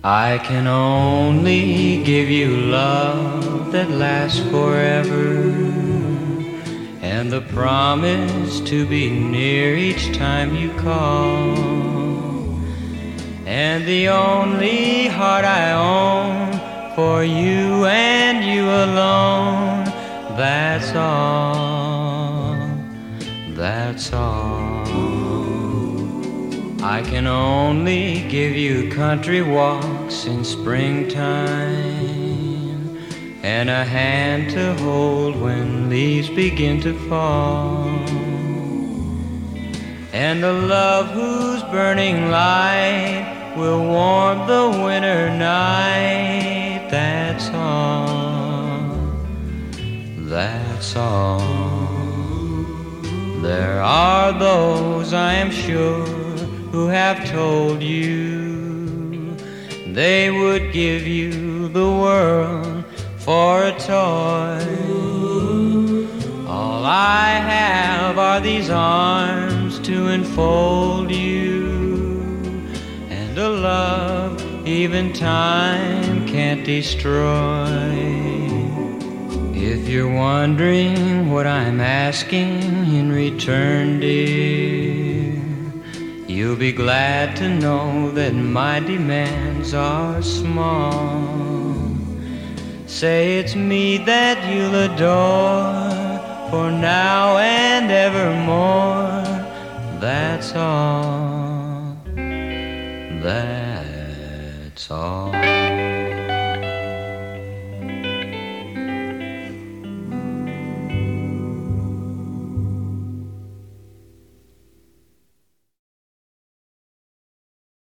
I can only give you love that lasts forever, and the promise to be near each time you call. And the only heart I own for you and you alone, that's all, that's all. I can only give you country walks in springtime, and a hand to hold when leaves begin to fall, and a love whose burning light will warm the winter night. That's all, that's all. There are those, I am sure, who have told you they would give you the world for a toy. All I have are these arms to enfold you, and a love even time can't destroy. If you're wondering what I'm asking in return, dear, you'll be glad to know that my demands are small. Say it's me that you'll adore for now and evermore. That's all, that's all.